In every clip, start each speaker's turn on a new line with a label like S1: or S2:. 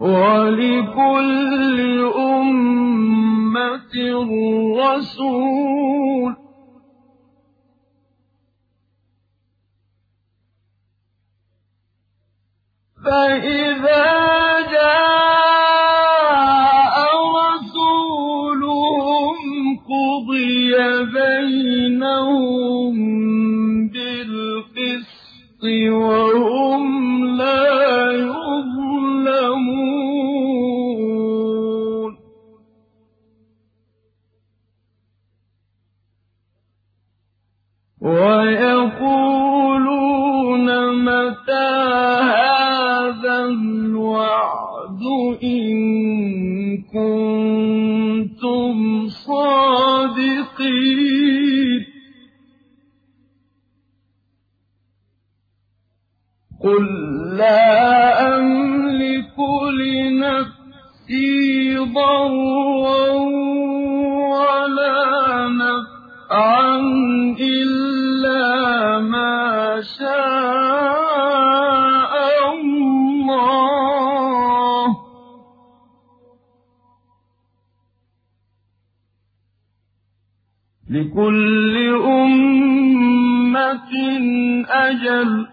S1: وَلِكُلِّ أُمَّةٍ رَّسُولٌ ۖ فَإِذَا جَاءَ رَسُولُهُمْ قُضِيَ بَيْنَهُم بِالْقِسْطِ وَهُمْ لَا يُظْلَمُونَ وَيَقُولُونَ مَتَىٰ هَٰذَا الْوَعْدُ إِن كُنتُمْ صَادِقِينَ قُل لَّا أَمْلِكُ لِنَفْسِي ضَرًّا وَلَا نَفْعًا إِلَّا مَا شَاءَ اللَّهُ ۗ لِكُلِّ أُمَّةٍ أَجَلٌ ۖ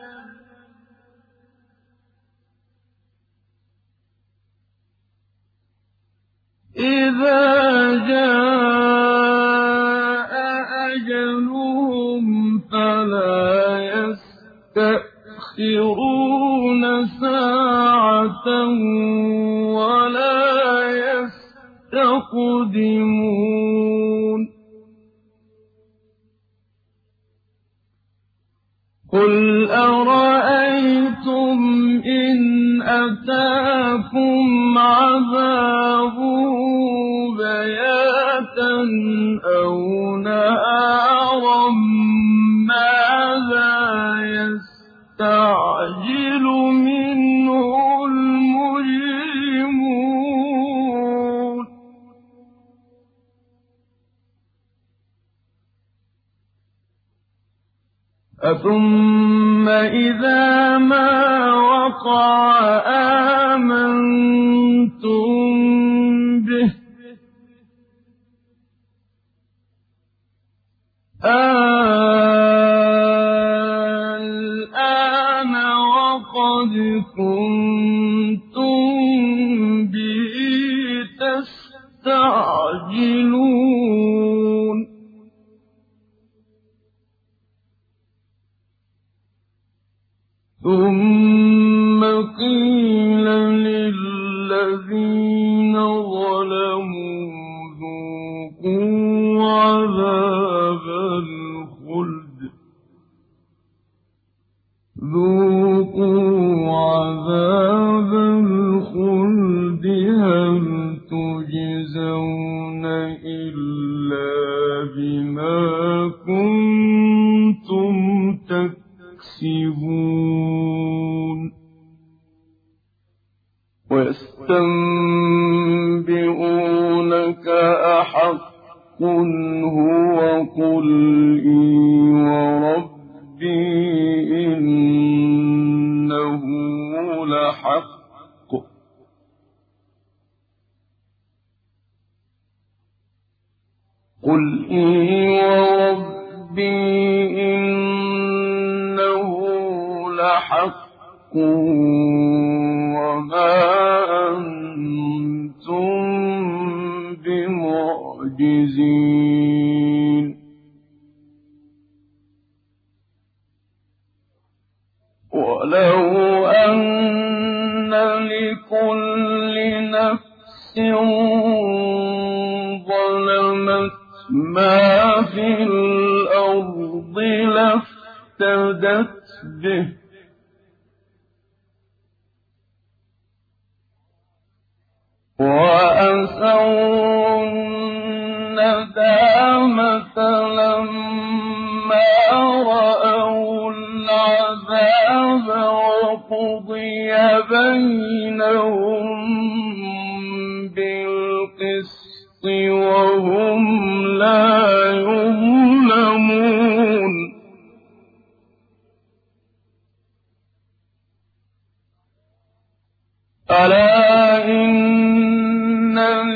S1: إِذَا جَاءَ أَجَلُهُمْ فَلَا يَسْتَأْخِرُونَ سَاعَةً وَلَا يَسْتَقْدِمُونَ قُلْ أَرَأَيْتُمْ إِنْ أَتَاكُمْ عَذَابُهُ بَيَاتًا أَوْ نَهَارًا مَاذَا يَسْتَعْجِلُ مِنْهُ الْمُجْرِمُونَ أَثُمَّ إِذَا مَا وَقَعَ آمَنتُم بِهِ الْآنَ وَقَدْ كُنتُم بِهِ تَسْتَعْجِلُونَ ثُمَّ قِيلَ لِلَّذِينَ ظَلَمُوا ذُوقُوا عَذَابَ الْخُلْدِ هَلْ تُجْزَوْنَ إِلَّا بِمَا كُنتُمْ تَكْسِبُونَ وَيَسْتَنبِئُونَكَ أَحَقٌّ هُوَ قُلْ إِي وَرَبِّي إِنَّهُ لَحَقٌّ قُلْ إِي وَرَبِّي إِنَّهُ لَحَقٌّ وَمَا أَنتُم بِمُعْجِزِينَ وَلَوْ أَنَّ لِكُلِّ نَفْسٍ ظَلَمَتْ مَا فِي الْأَرْضِ لَافْتَدَتْ بِهِ وَأَسَرُّوا النَّدَامَةَ لَمَّا رَأَوُا الْعَذَابَ وَقُضِيَ بَيْنَهُم بِالْقِسْطِ وَهُمْ لَا يُظْلَمُونَ أَلَا إن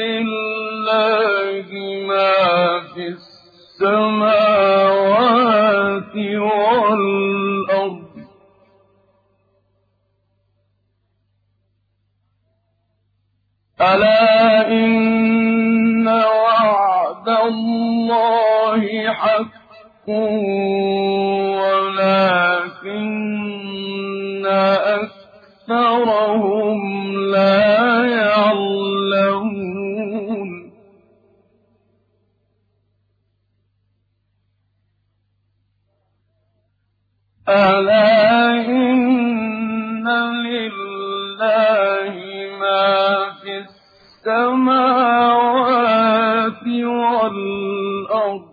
S1: لله ما في السماوات والأرض ألا إن وعد الله حق ولكن أكثرهم لا يعلمون ألا إن لله ما في السماوات والأرض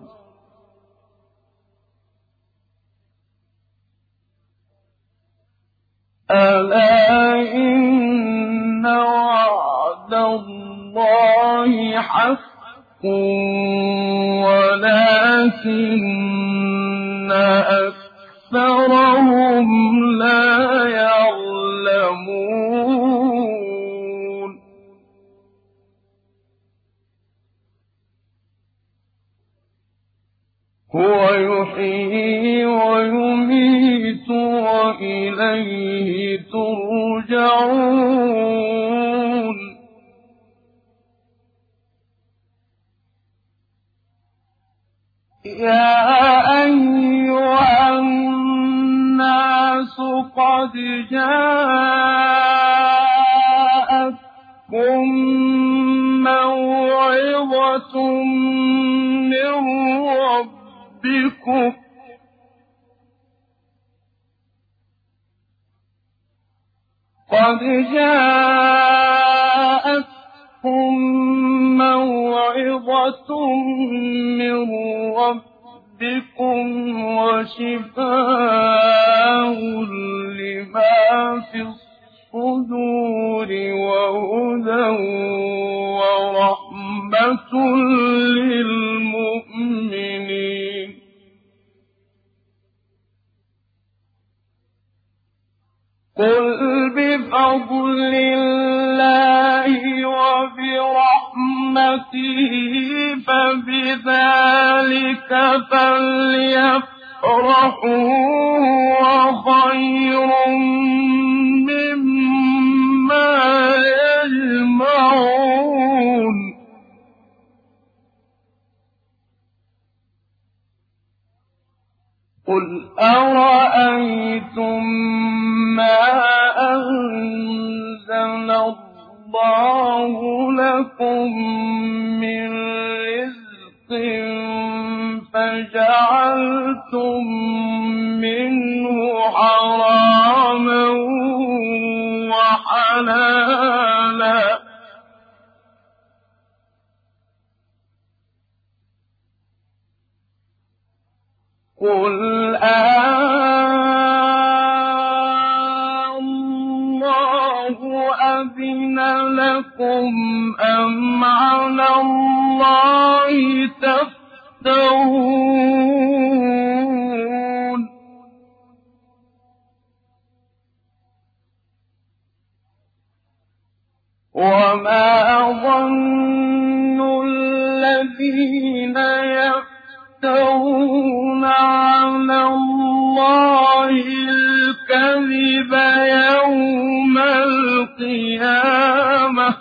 S1: ألا إن وعد الله حق ولكن أكثرهم لا يعلمون هو يحيي ويميت وإليه ترجعون يا أيها الناس قد جاءتكم موعظة من ربكم قد جاءتكم موعظة من ربكم وشفاء لما في الصدور وهدى ورحمة للمؤمنين قل بفضل الله وبرحمته فبذلك فليفرحوا وخير مما يجمعون قل أرأيتم ما أنزل الله لكم من رزق فجعلتم منه حراما وحلالا قل الله أذن لكم أم على الله تفترون وما ظن الذين يفترون على الله الكذب يوم القيامة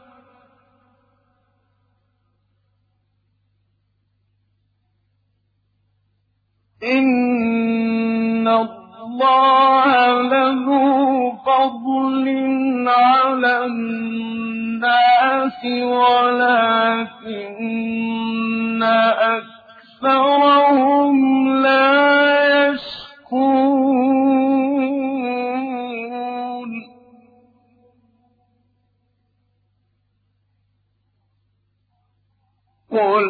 S1: إن الله لذو فضل على الناس ولكن أكثرهم لا يشكرون قل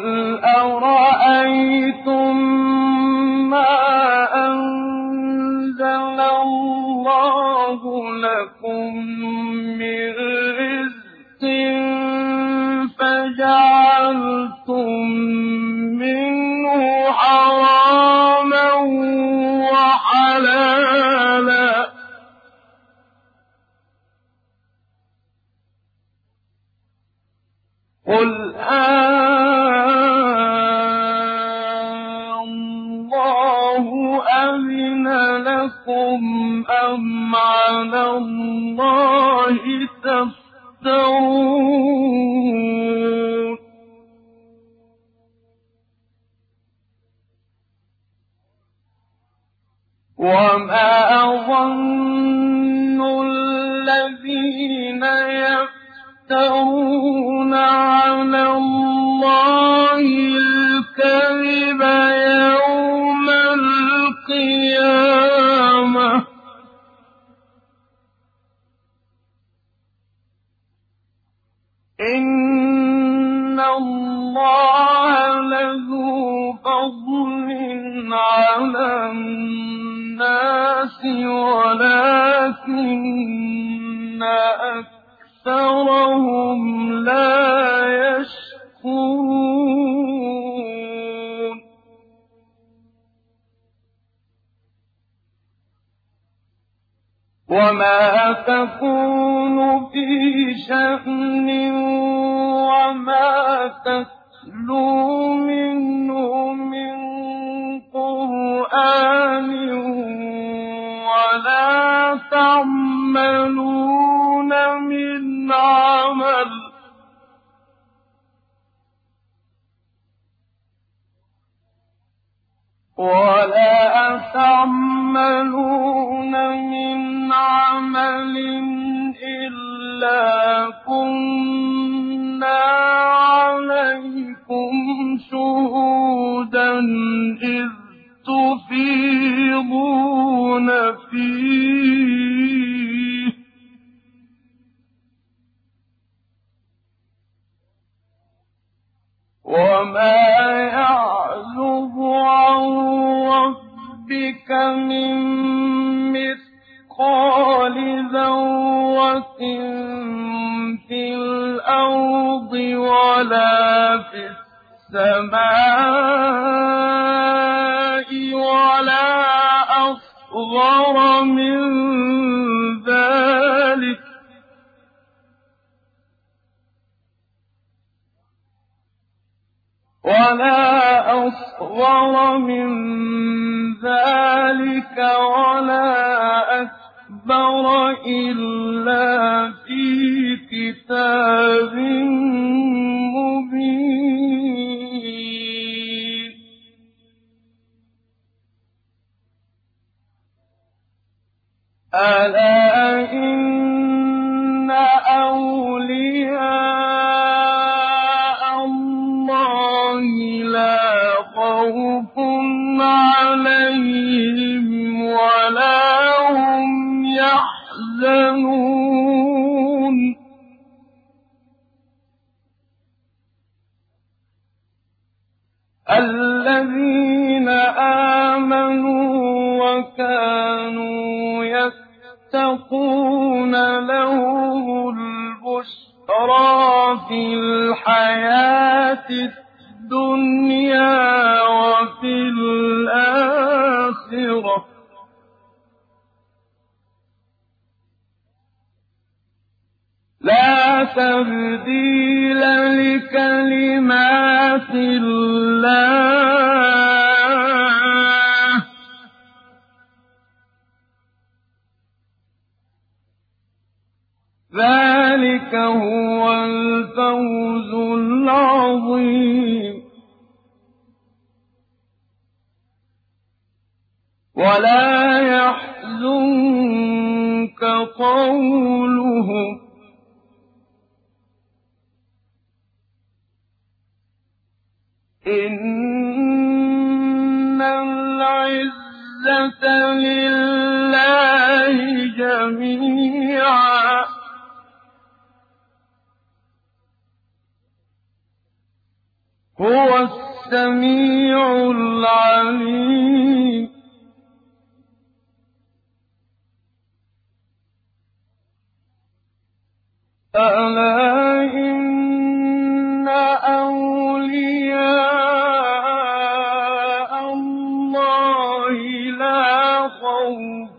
S1: أرأيتم ما أنزل الله لكم من رزق فجعلتم منه حراما وحلالا قل الله أذن لكم أم على الله تفترون وما أظن الذين يفترون على الله الكذب يوم القيامة إن الله لذو فضل على الناس ولكن أكثرهم لا يشكرون وما تكون في شأن وما تتلو منه من قرآن ولا تعملون من عمل إلا كنا عليكم شهودا إذ تفيضون فيه وما يعزب عن ربك من مثقال ذرة في الأرض ولا في السماء ولا أصغر من ذلك ولا أكبر إلا في كتاب مبين ألا إن أولياء الله لا خوف عليهم ولا هم يحزنون الذين آمنوا وكانوا يتقون لهم البشرى في الحياة الدنيا وفي الآخرة لا تبديل لكلمات الله ذلك هو الفوز العظيم ولا يحزنك قولهم إن العزة لله جميعا هو السميع العليم ألا إن أولياء الله لا خوف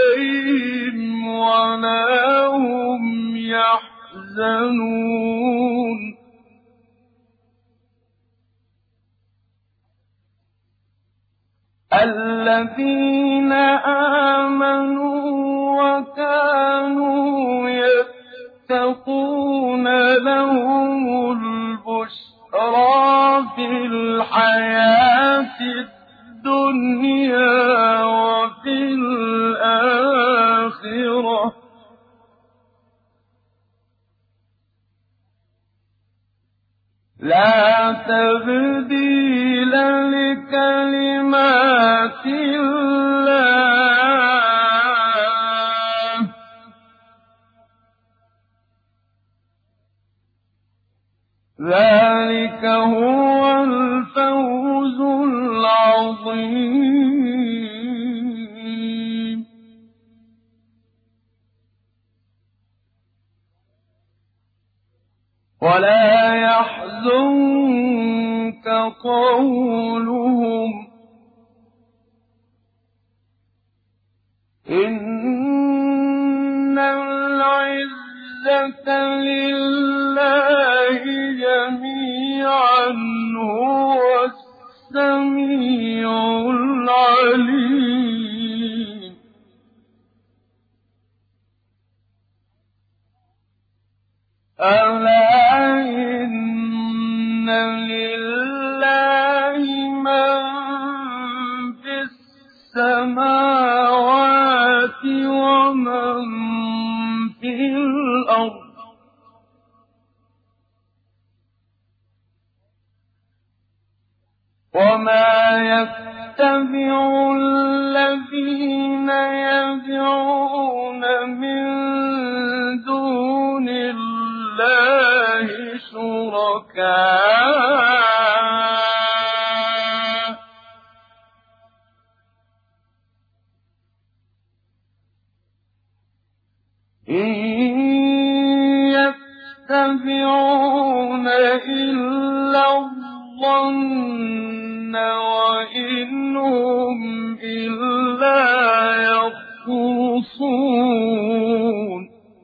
S1: عليهم ولا هم يحزنون الذين آمنوا وكانوا يتقون لهم البشرى في الحياة الدنيا وفي الآخرة لا تبديل لكلمات الله ذلك هو الفوز العظيم ولا يحزنك قولهم إن العزة لله جميعا هو السميع العليم ألا إن لله من في السماوات ومن في الأرض وما يتبع الذين يدعون من دون الله شركاء إن يتبعون إلا الظن وإن هم إلا يخرصون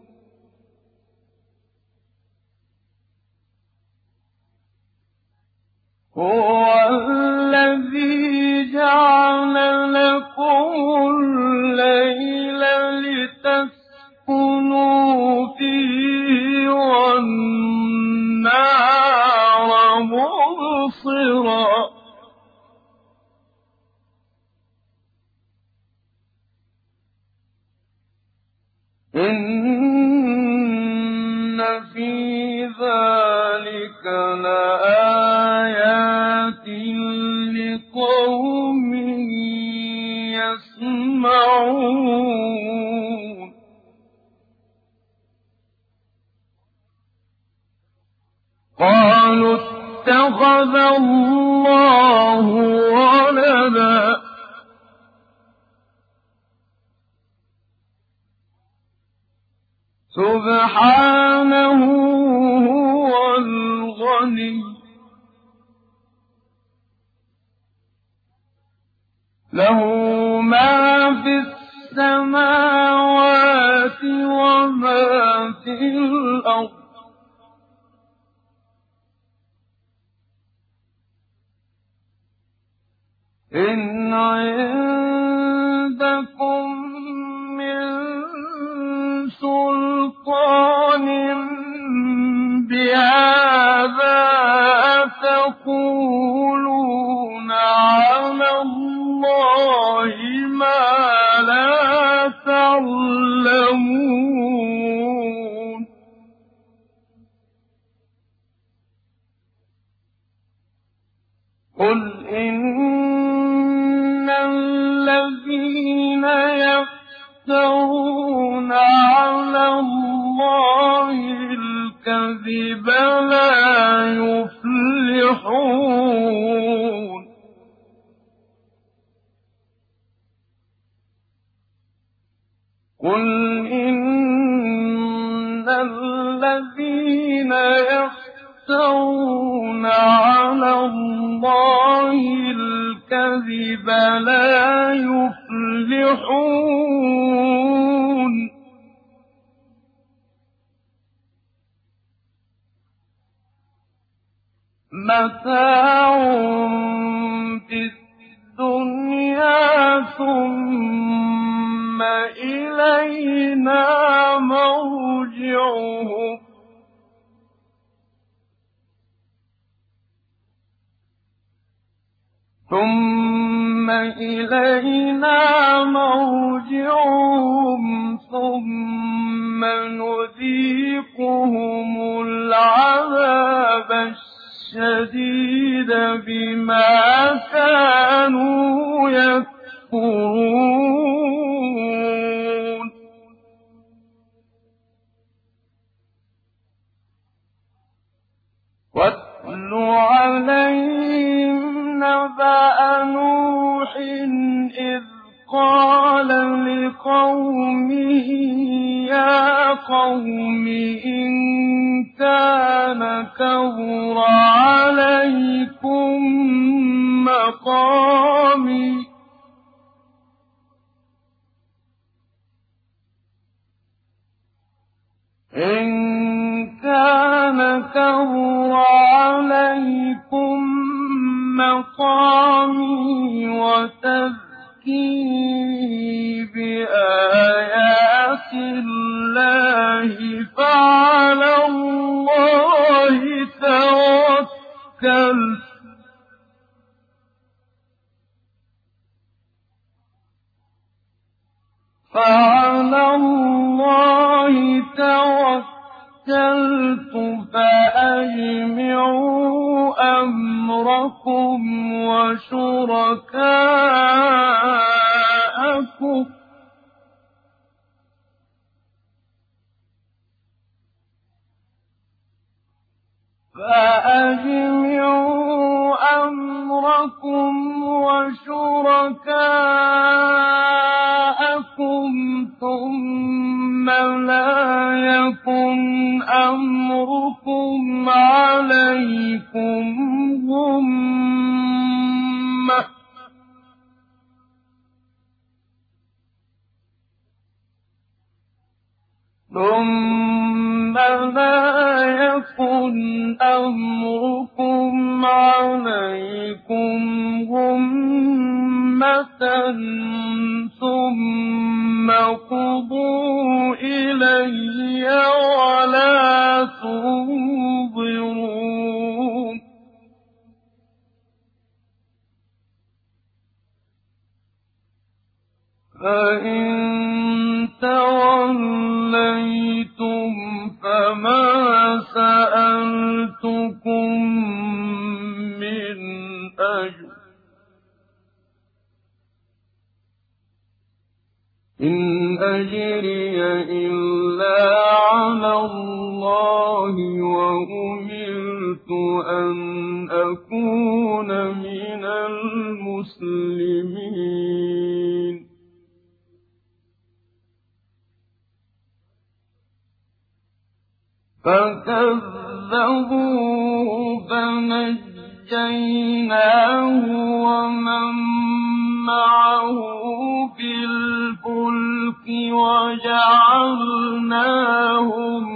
S1: هو الذي جعل لكم الليل لتسكنوا فيه والنهار مبصرا إن في ذلك لآيات لقوم يسمعون قالوا اتخذ الله ولدا سبحانه هو الغني له ما في السماوات وما في الأرض إن عندكم من سلطان بهذا تقولون على الله ما لا تعلمون قل إن الذين يفترون على الله الكذب لا يفلحون قل إن الذين يفترون على الله الكذب لا يفلحون متاع في الدنيا ثم إلينا مرجعهم ثم نذيقهم العذاب الشديد بما كانوا يكفرون واتل عليهم نبأ نوح إذ قال لقومه يا قوم إن كان كبر عليكم مقامي وتذكيري بآيات الله فعلى الله توكلت فأجمعوا أمركم وشركاءكم ثم لا يكن أمركم عليكم غمة ثم قضوا إلي ولا تنظرون فإن توليتم فما سألتكم من أجر إن أجري إلا على الله وأمرت أن أكون من المسلمين فكذبوه فنجيناه ومن معه في الفلك وجعلناهم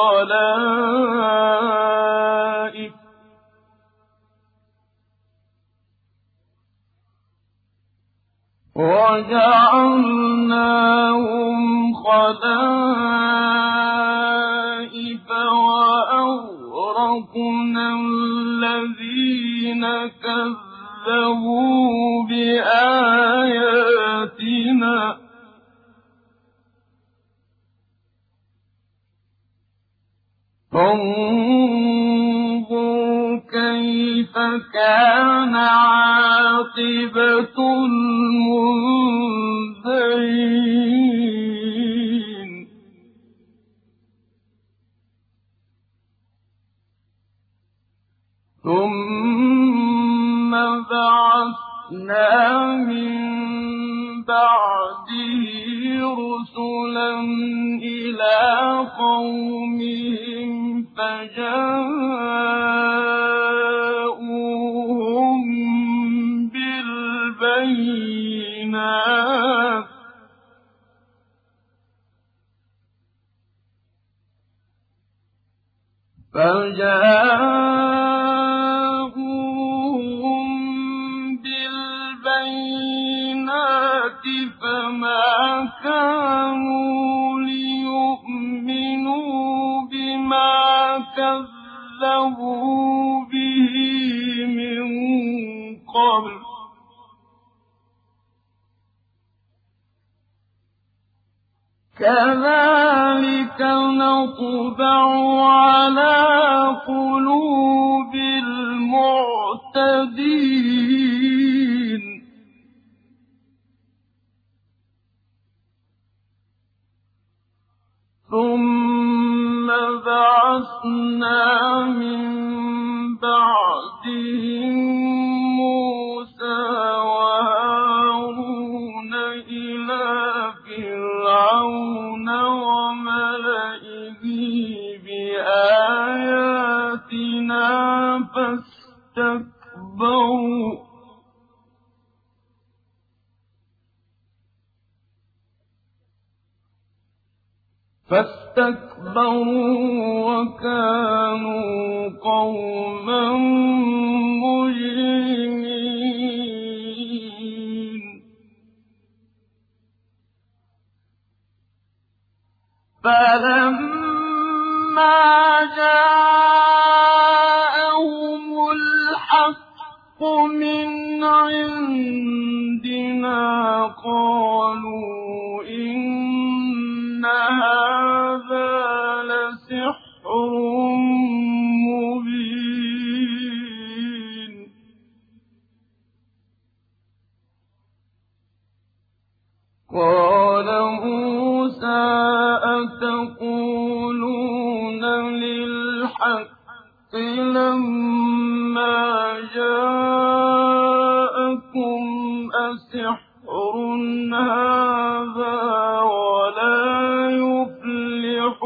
S1: خلائف وأغرقنا الذين كذبوا بآياتنا فانظر كيف كان عاقبة المنذرين ثم بعثنا من بعده رسلا إلى قومهم فجاءوهم بالبينات ما كانوا ليؤمنوا بما كذبوا به من قبل كذلك نطبع على قلوب المعتدين ثم بعثنا من بعدهم موسى وهارون إلى فرعون وملئه بآياتنا فاستكبروا وكانوا قوما مجرمين فلما جاءهم الحق من عندنا قالوا إن هذا لسحر مبين قال موسى أتقولون للحق لما جاءكم أسحر هذا ولا يفلح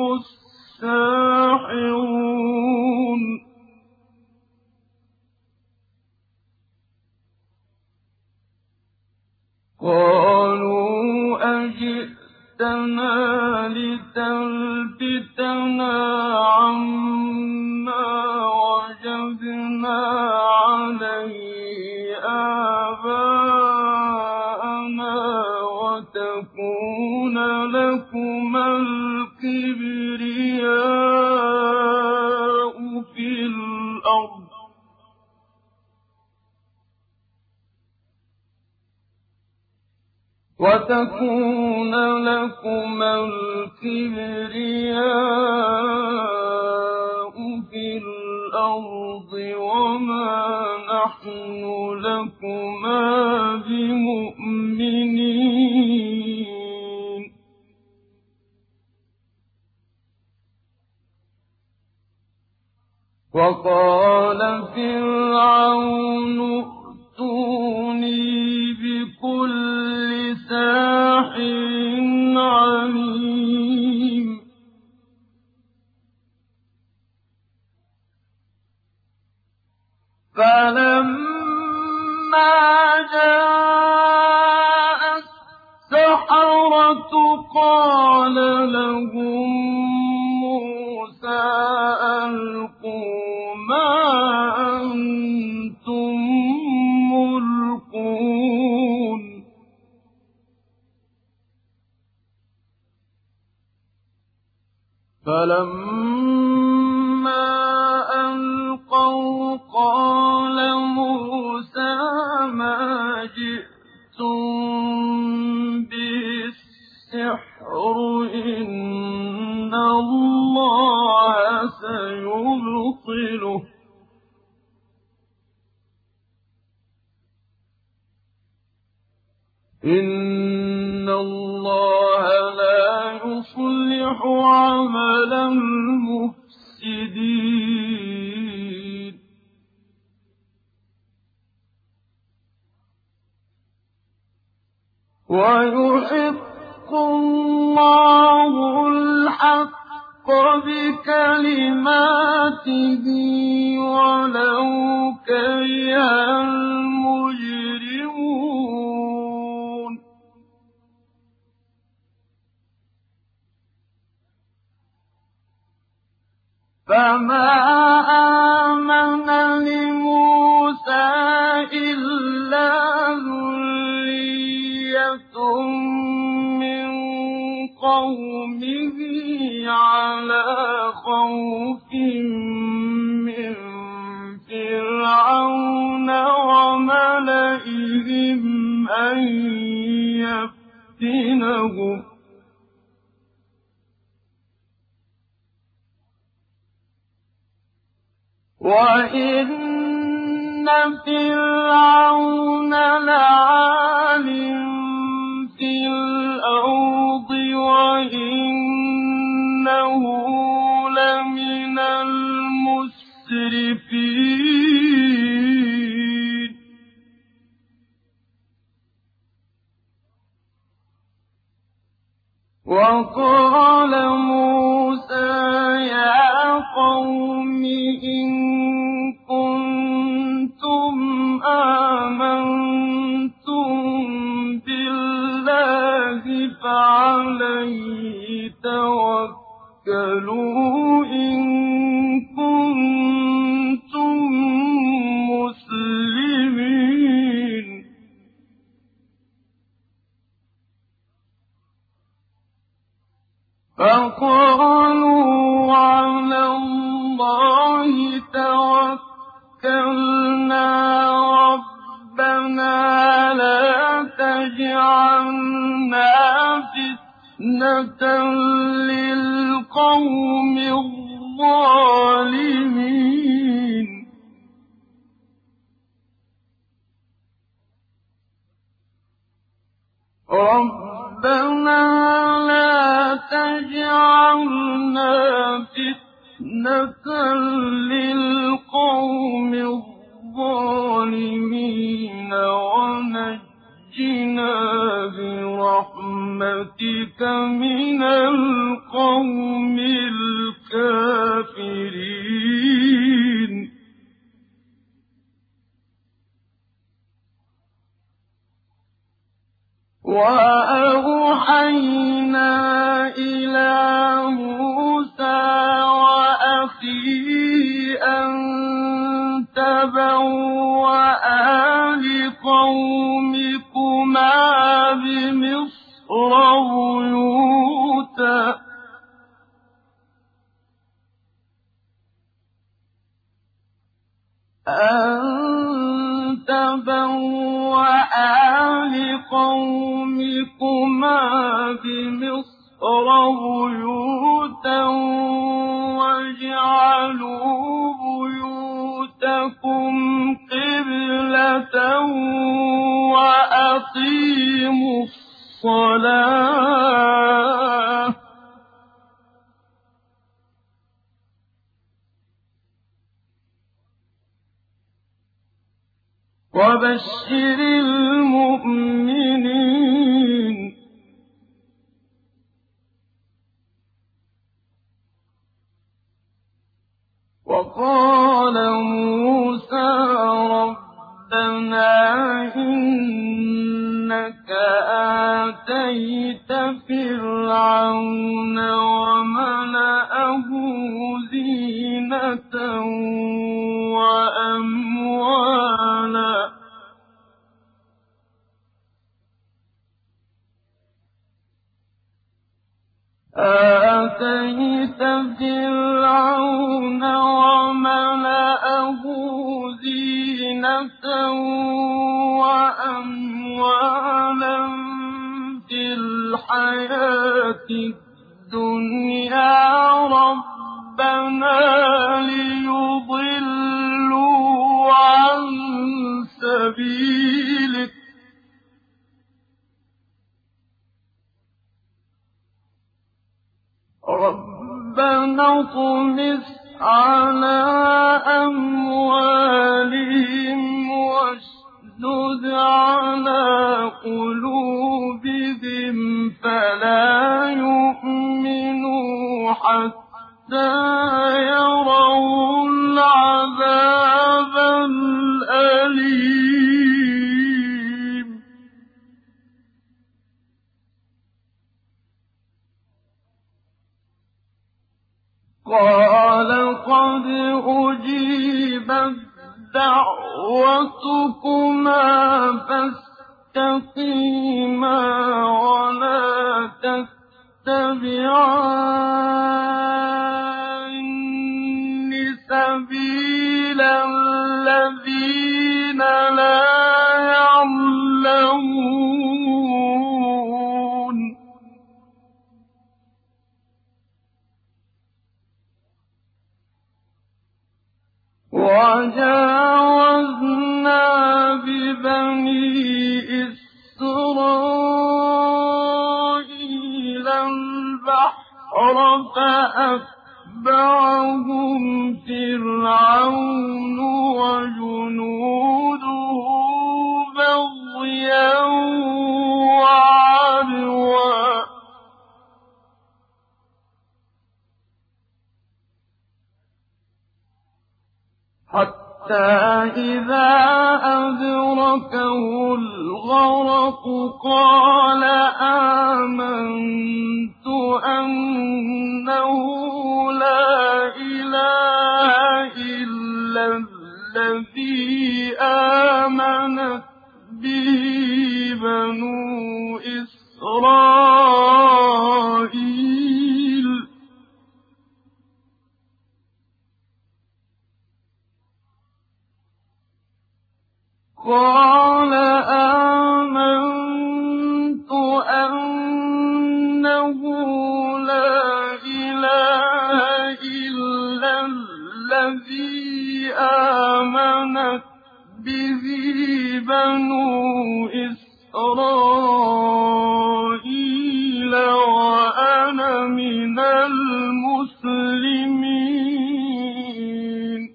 S1: الساحرون قالوا أجئتنا لتلفتنا عما وجدنا عليه آباءنا وتكون لكما الكبرياء في الأرض وما نحن لكما بمؤمنين وقال فرعون ائتوني بكل ساحر عليم فلما جاء السحرة قال لهم موسى ألقوا ما أنتم ملقون فلما ألقوا قال موسى ما جئتم به السحر إن الله سيبطله إن الله لا يصلح عمل المفسدين ويحق الله الحق بكلماته ولو كره المجرمون فما آمن لموسى إلا ذرية قومه على خوف من فرعون وملئهم أن يفتنهم وَإِنَّ فِرْعَوْنَ لَعَالٍ فِي الْأَرْضِ وَإِنَّهُ لَمِنَ الْمُسْرِفِينَ وَقَالَ مُوسَىٰ يَا قَوْمِ إِن كُنتُمْ آمَنتُم بِاللَّهِ فَعَلَيْهِ تَوَكَّلُوا إِن كُنتُم مُّسْلِمِينَ فَقَالُوا عَلَى اللَّهِ تَوَكَّلْنَا رَبَّنَا لَا تَجْعَلْنَا فِتْنَةً لِّلْقَوْمِ الظَّالِمِينَ رَبَّنَا لَا تَجْعَلْنَا فِتْنَةً لِّلْقَوْمِ الظَّالِمِينَ وَنَجِّنَا بِرَحْمَتِكَ مِنَ الْقَوْمِ الْكَافِرِينَ وَأَوْحَيْنَا إِلَىٰ مُوسَىٰ وَأَخِيهِ أَن تَبَوَّآ لِقَوْمِكُمَا بِمِصْرَ بُيُوتًا وَاجْعَلُوا بُيُوتَكُمْ قِبْلَةً وَأَقِيمُوا الصَّلَاةَ ۗ وَبَشِّرِ الْمُؤْمِنِينَ وَقَالَ مُوسَىٰ رَبَّنَا إِنَّكَ آتَيْتَ فِرْعَوْنَ وَمَلَأَهُ زِينَةً وَأَمْوَالًا فِي الْحَيَاةِ الدُّنْيَا رَبَّنَا لِيُضِلُّوا عَن سَبِيلِكَ رَبَّنَا اطْمِسْ عَلَىٰ أَمْوَالِهِمْ وَاشْدُدْ عَلَىٰ قُلُوبِهِمْ فَلَا يُؤْمِنُوا حَتَّىٰ يَرَوُا الْعَذَابَ الْأَلِيمَ قَالَ قَدْ أُجِيبَتْ دَعْوَتُكُمَا فَاسْتَقِيمَا وَلَا تتبعن سبيل الذين لا يعلمون وجاوزنا ببني إسرائيل البحر فأتبعهم فرعون وجنوده بغيا وعدوا حتى إذا أدركه الغرق قال آمنت أنه لا إله إلا الذي آمنت به بنو إسرائيل قال آمنت أنه لا إله إلا الذي آمنت به بنو إسرائيل وأنا من المسلمين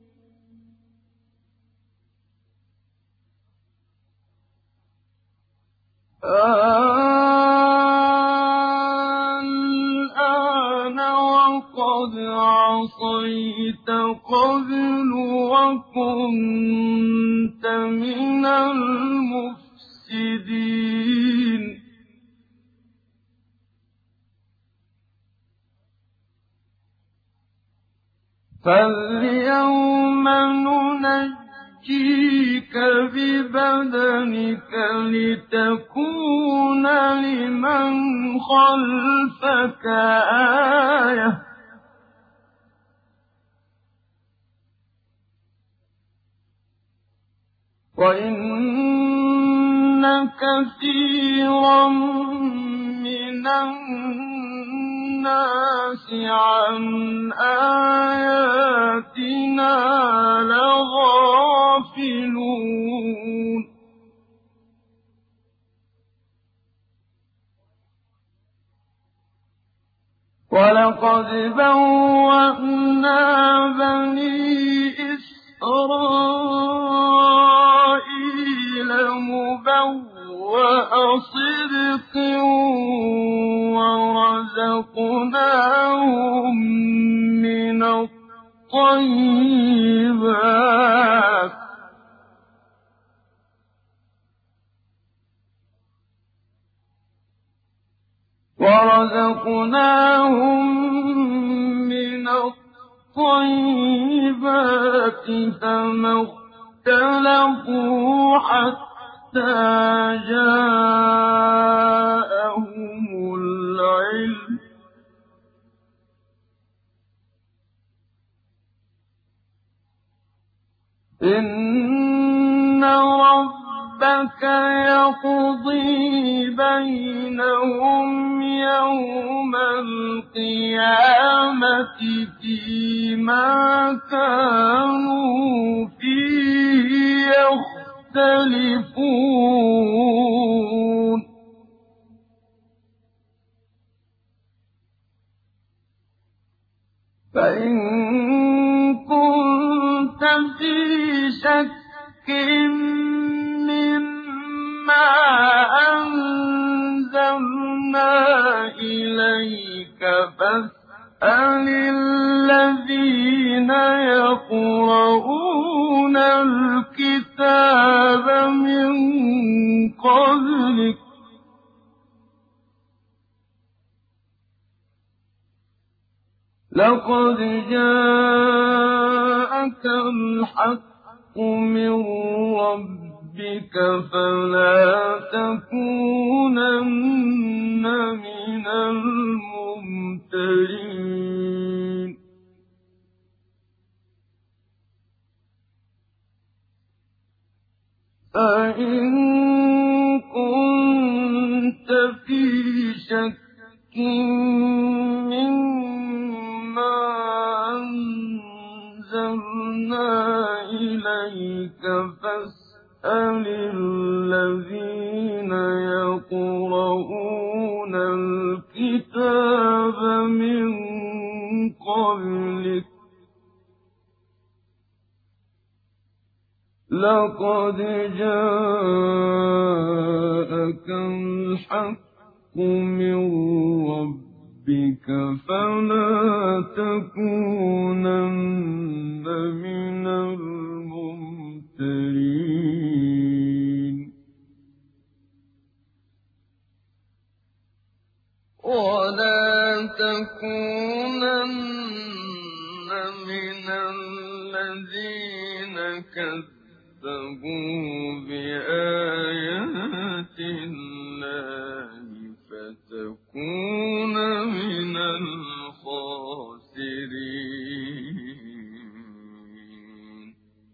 S1: الآن وقد عصيت قبل وكنت من المفسدين فاليوم ننجيك ببدنك لتكون لمن خلفك آية وإن كثيرا من الناس عن آياتنا لغافلون ولقد بوأنا بني إسرائيل مبوأ صدق ورزقناهم من الطيبات فما اختلفوا حتى جاءهم العلم إن ربك يقضي بينهم يوم القيامة فيما كانوا فيه يختلفون فإن كنت في شك مما أنزلنا إليك فاسأل الذين يقرؤون الكتاب من قبلك لقد جاءك الحق من ربك فلا تكونن من الممترين فإن كنت في شك مما أنزلنا إليك فاسأل الذين يقرؤون الكتاب من قبلك لقد جاءك الحق من ربك فلا تكونن من الممترين ولا تكونن من الذين كذبوا بآيات الله فتكون من الخاسرين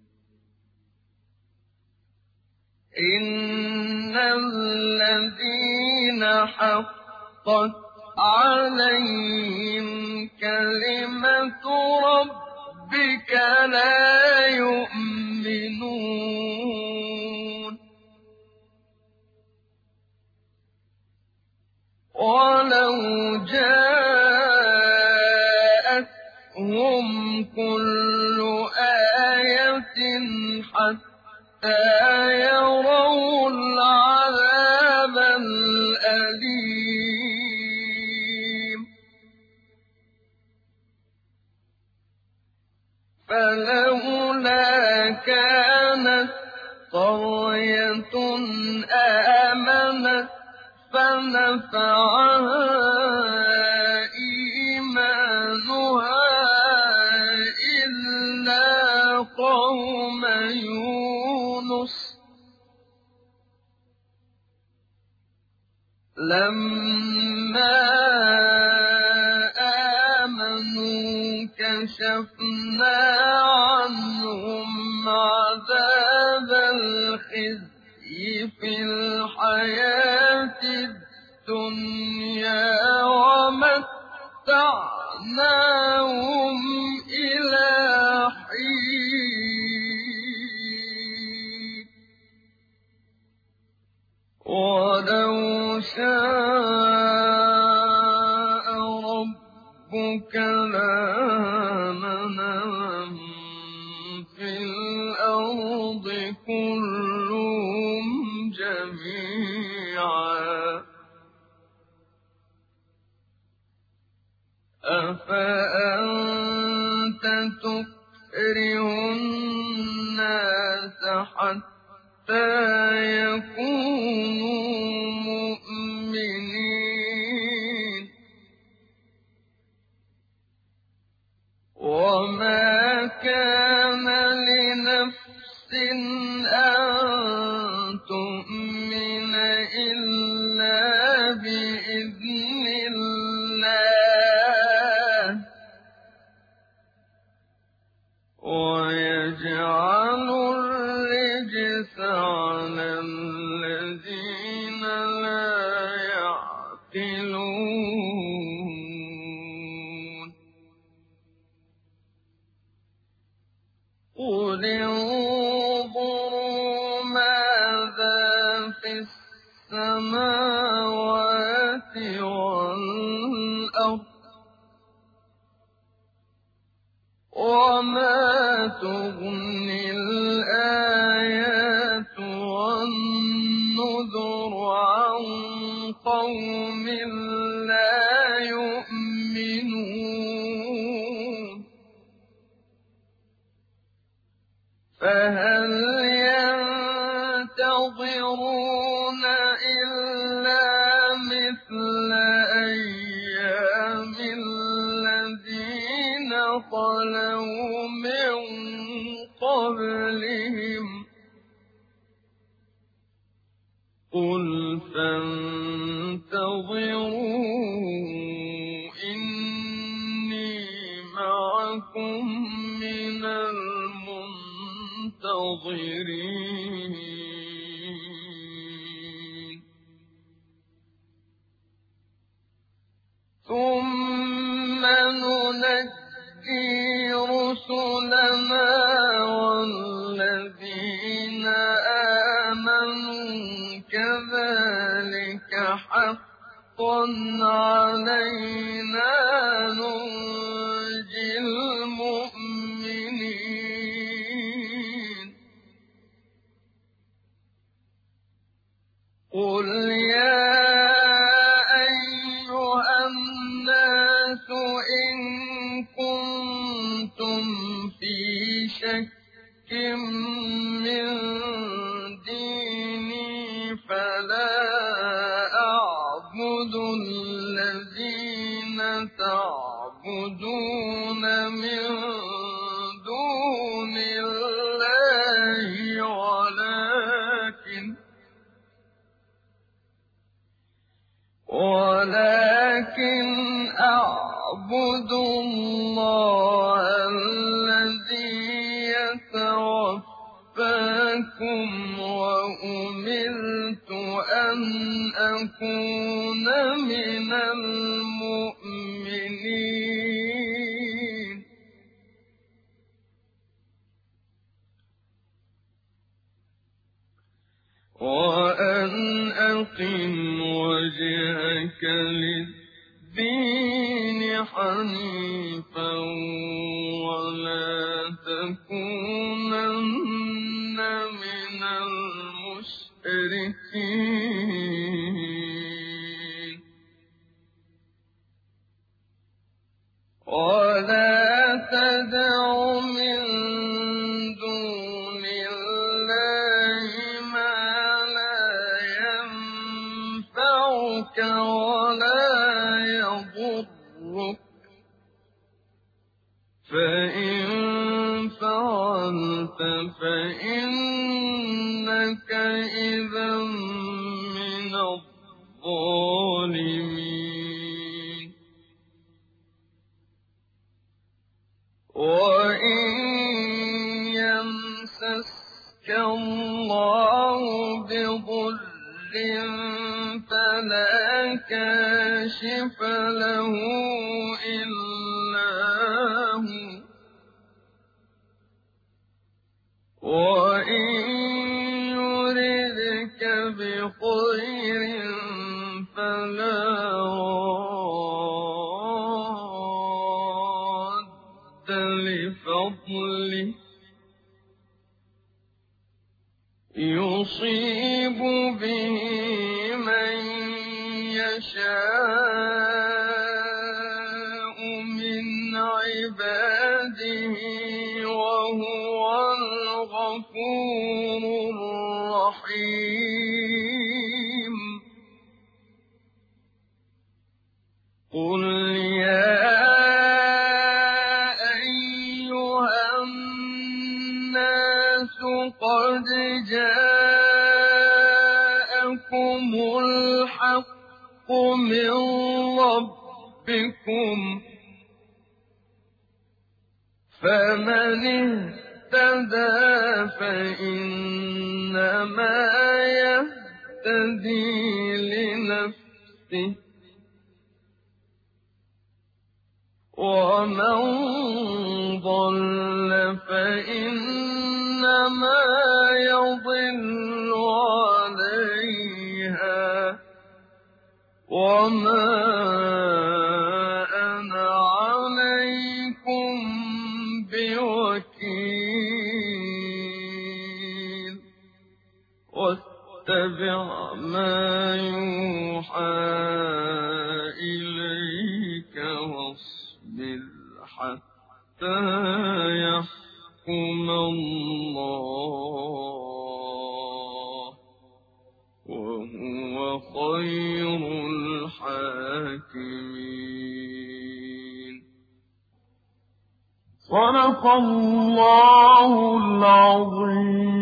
S1: إن الذين حقت عليهم كلمة ربك لا يؤمنون ولو جاءتهم كل آية حتى يروا العذاب الأليم فلولا كانت قرية آمنت فنفعها إيمانها إلا قوم يونس لما آمنوا كشفنا عنهم عذاب الخزي في الحياة الدنيا ومتعناهم إلى حين ولو شاء ربك لآمن من في الأرض كلهم جميعا أفأنت تكره الناس حتى يكونوا مؤمنين وما كان لنفس أن تؤمن إلا بإذن الله ويجعل الرجس على الذين لا يعقلون قل انظروا ماذا في السماوات والأرض وما تغني الآيات والنذر عن قوم لا يؤمنون فهل ينتظرون إلا مثل أيام الذين خلوا من قبلهم قُلْ فَانتَظِرُوا إِنِّي مَعَكُم مِّنَ الْمُنتَظِرِينَ ثُمَّ نُنَجِّي رُسُلَنَا وَالَّذِينَ آمَنُوا كَذَٰلِكَ حَقًّا عَلَيْنَا نُنجِي الْمُؤْمِنِينَ قُلْ يَا أَيُّهَا النَّاسُ إِن كُنتُمْ فِي شَكٍّ مِّن دِينِي فَلَا أَعْبُدُ الَّذِينَ تَعْبُدُونَ مِن دُونِ اللَّهِ ولكن أعبد الله الذي يتوفاكم وأمرت أن أكون من المؤمنين وأن أقم وجهك للدين حنيفا ولا تكونن من المشركين ولا تدع من دون الله ما لا ينفعك ولا يضرك فإن فعلت فإنك إذا من الظالمين وإن يمسسك الله بضر فلا كاشف له إلا هو وإن يردك بخير فلا راد لفضله يصيب به من يشاء من عباده وهو الغفور الرحيم قل يا أيها الناس قد جاءكم الحق من ربكم فمن اهتدى فإنما يهتدي لنفسه ومن ضل فإنما يضل عليها وما أنا عليكم بوكيل واتبع ما يوحى إليك واصبر حتى يحكم الله وهو خير الحاكمين. صدق الله العظيم.